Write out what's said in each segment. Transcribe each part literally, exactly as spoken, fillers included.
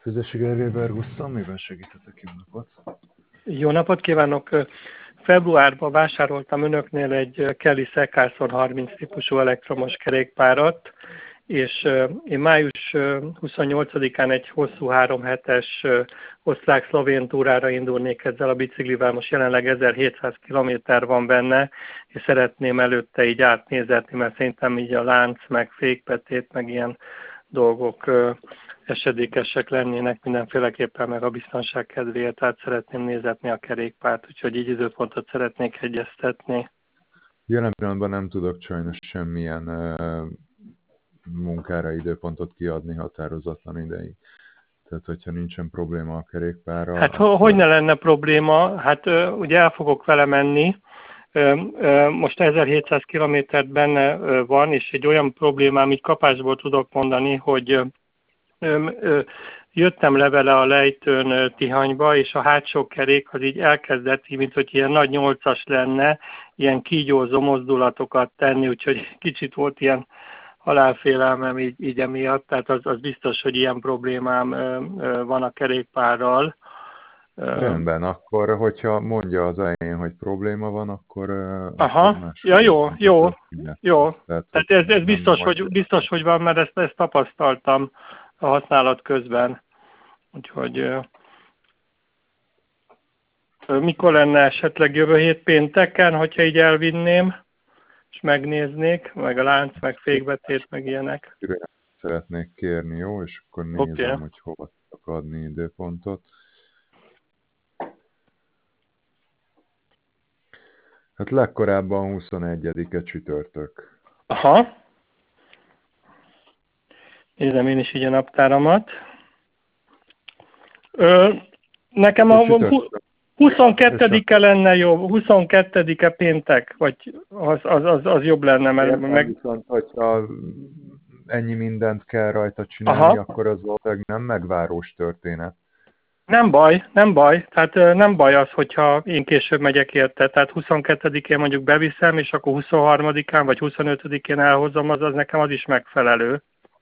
Füzességi Weber, miben segíthetek? Jó napot? Jó napot kívánok! Februárban vásároltam önöknél egy Kelly Carson harminc típusú elektromos kerékpárat, és én május huszonnyolcadikán egy hosszú három hetes osztrák-szlovén túrára indulnék ezzel a biciklivel. Most jelenleg ezerhétszáz kilométer van benne, és szeretném előtte így átnézetni, mert szerintem így a lánc, meg fékpetét, meg ilyen dolgok esedékesek lennének mindenféleképpen, meg a biztonság kedvéért, tehát szeretném nézetni a kerékpárt, úgyhogy így időpontot szeretnék egyeztetni. Jelen pillanatban nem tudok sajnos semmilyen uh, munkára időpontot kiadni határozatlan ideig. Tehát, hogyha nincsen probléma a kerékpárral... Hát akkor... hogy ne lenne probléma? Hát uh, ugye el fogok vele menni. Uh, uh, most ezerhétszáz kilométert benne uh, van, és egy olyan problémám, így kapásból tudok mondani, hogy uh, jöttem le vele a lejtőn Tihanyba, és a hátsó kerék az így elkezdett, mint hogy ilyen nagy nyolcas lenne, ilyen kígyózó mozdulatokat tenni, úgyhogy kicsit volt ilyen halálfélelmem így, így emiatt, tehát az, az biztos, hogy ilyen problémám van a kerékpárral. Rendben, akkor hogyha mondja az elején, hogy probléma van, akkor... Aha, akkor ja jó, jó, jó. Tehát, Tehát ez, ez biztos, hogy, biztos, hogy van, mert ezt, ezt tapasztaltam a használat közben. Úgyhogy mikor lenne esetleg jövő hét pénteken, hogyha így elvinném, és megnéznék, meg a lánc, meg fékbetét, meg ilyenek. Szeretnék kérni, jó? És akkor nézem, okay, hogy hova tudok adni időpontot. Hát legkorábban huszonegyedike csütörtök. Aha. Nézem én is így a naptáramat. Ö, nekem a, a huszonkettedike lenne jobb, huszonkettedike péntek, vagy az, az, az, az jobb lenne, mert Értem, meg... Viszont, hogyha ennyi mindent kell rajta csinálni, aha, akkor az valószínűleg nem megvárós történet. Nem baj, nem baj. Tehát nem baj az, hogyha én később megyek érte. Tehát huszonkettedikén mondjuk beviszem, és akkor huszonharmadikán vagy huszonötödikén elhozom, az, az nekem az is megfelelő.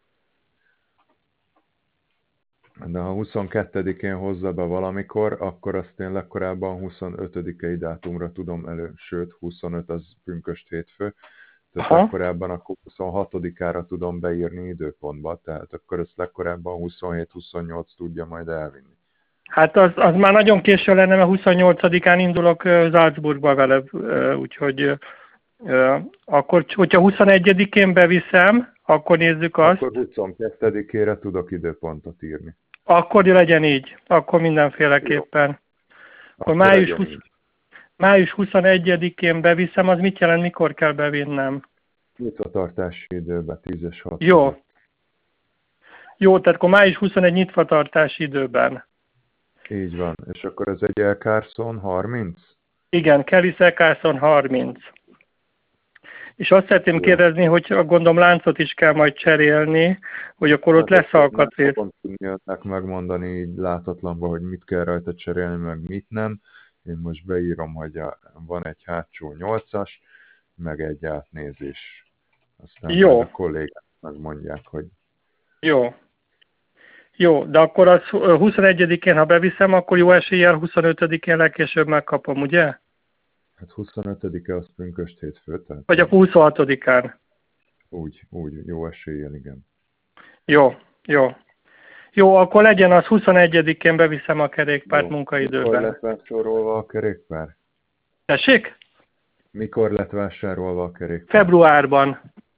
De ha huszonkettedikén hozza be valamikor, akkor azt én legkorábban huszonötödikei dátumra tudom elő, sőt huszonöt az pünkösd hétfő, tehát aha, legkorábban akkor huszonhatodikára tudom beírni időpontba, tehát akkor ezt legkorábban huszonhét-huszonnyolc tudja majd elvinni. Hát az, az már nagyon késő lenne, mert huszonnyolcadikán indulok Salzburgba vele, úgyhogy akkor, hogyha huszonegyedikén beviszem, akkor nézzük azt. Akkor huszonkettedikére tudok időpontot írni. Akkor legyen így, akkor mindenféleképpen. Jó. Akkor május, húsz, május huszonegyedikén beviszem, az mit jelent, mikor kell bevinnem? Nyitvatartási időben, tíz és hat. Jó. Jó, tehát akkor május huszonegy nyitvatartási időben. Így van, és akkor ez egy L. Carson harminc? Igen, Kelly Carson harminc. És azt szeretném kérdezni, hogy gondolom láncot is kell majd cserélni, hogy akkor ott hát lesz alkatrész. Nem fogom tudni megmondani így látatlanban, hogy mit kell rajta cserélni, meg mit nem. Én most beírom, hogy a, van egy hátsó nyolcas, meg egy átnézés. Aztán jó, a kollégák megmondják, hogy... Jó. Jó, de akkor az huszonegyedikén, ha beviszem, akkor jó eséllyel huszonötödikén legkésőbb megkapom, ugye? Hát huszonötödike az pünkösd hétfő, tehát... Vagy a huszonhatodikán. Úgy, úgy, jó eséllyel, igen. Jó, jó. Jó, akkor legyen az huszonegyedikén beviszem a kerékpárt jó. Munkaidőben. Mikor lett vásárolva a kerékpár? Tessék? Mikor lett vásárolva a kerékpár? Februárban.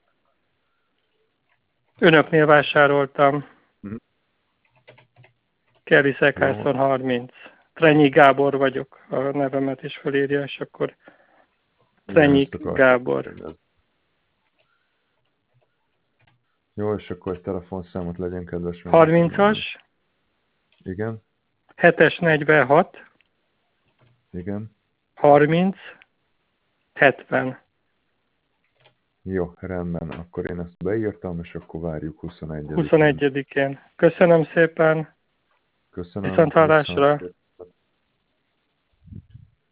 Önöknél vásároltam. Hm. Kelly Carson harminc. Trenyi Gábor vagyok, a nevemet is felírja, és akkor Trenyi Gábor. Jó, és akkor telefonszámot legyen kedves. harmincas. Igen. hetes negyvenhat. Igen. harminc. hetven. Jó, rendben. Akkor én ezt beírtam, és akkor várjuk huszonegyedikén. huszonegyedikén. Köszönöm szépen. Köszönöm. Viszont hallásra.